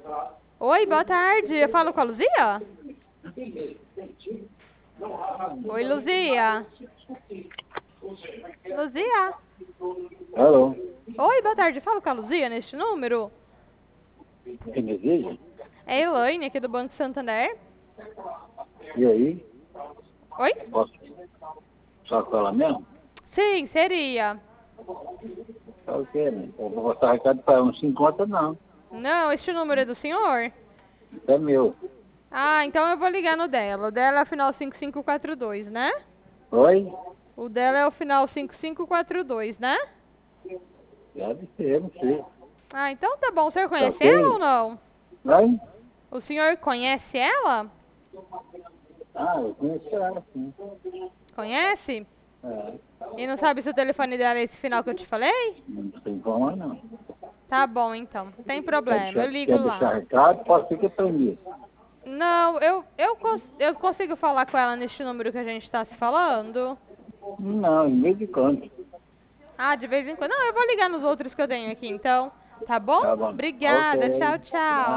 Oi, boa tarde. Eu falo com a Luzia? Oi, Luzia. Luzia. Alô, Oi, boa tarde. Eu falo com a Luzia neste número? quem deseja? É a Elaine, aqui do Banco Santander. E aí? Oi? Posso só com ela mesmo? Sim, seria. Tá o quê, né? Eu vou botar recado para uns 50, não. Não, este número é do senhor? É meu. Ah, então eu vou ligar no dela. O dela é o final 5542, né? Oi? O dela é o final 5542, né? Deve ser, não sei. Ah, então tá bom. O senhor Tá conhece ela ou ok? não? Vai? O senhor conhece ela? Ah, eu conheço ela, sim. Conhece? É, E não sabe se o telefone dela é esse final que eu te falei? não tem como não. Tá bom, então. Tem problema. Eu ligo Quer lá. deixar recado? Pode ser que eu tenha. Não, eu consigo falar com ela neste número que a gente tá se falando? Não, em vez de quando. Ah, de vez em quando. Não, eu vou ligar nos outros que eu tenho aqui, então. Tá bom? Tá bom. Obrigada. Ok. Tchau, tchau.